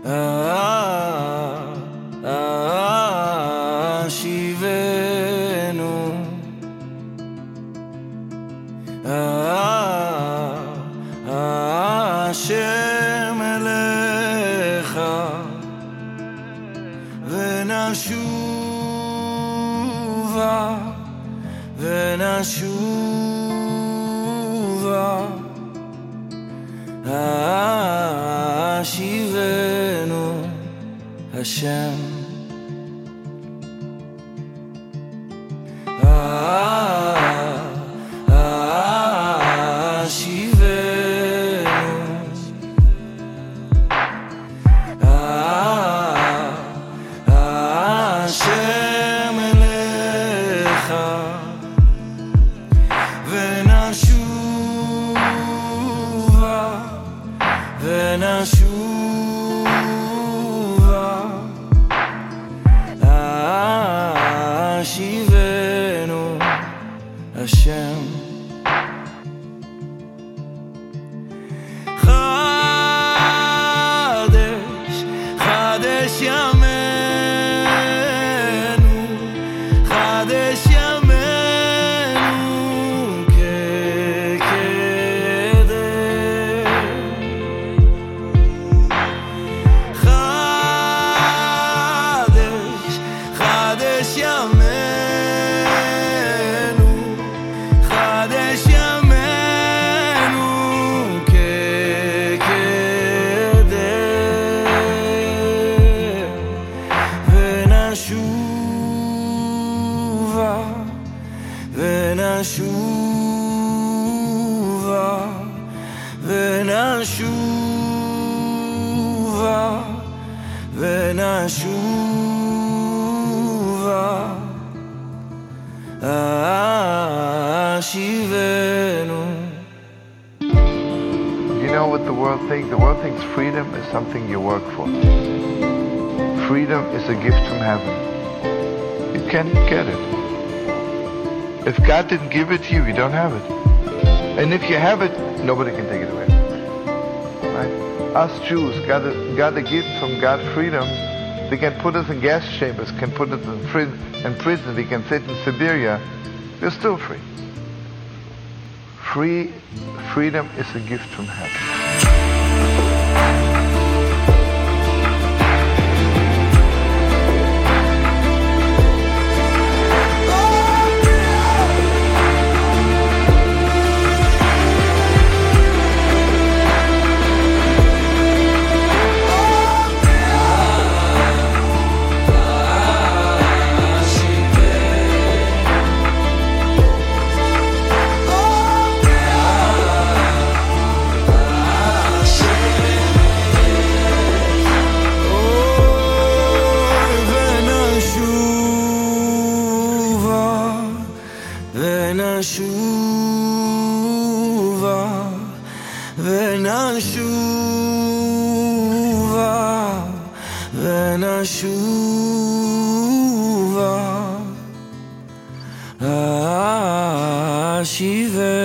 שיבנו השם אליך ונשובה שיבנו השם השם אליך ונשובה שיבנו השם חדש ימינו ונשובה שיבנו. You know what the world thinks? The world thinks freedom is something you work for. Freedom is a gift from heaven. You can't get it. If God didn't give it to you, you don't have it. And if you have it, nobody can take it away. Right? Us Jews got a gift from God, freedom. They can put us in gas chambers, can put us in prison, we can sit in Siberia. We're still free. Freedom is a gift from heaven. ונשובה שיבנו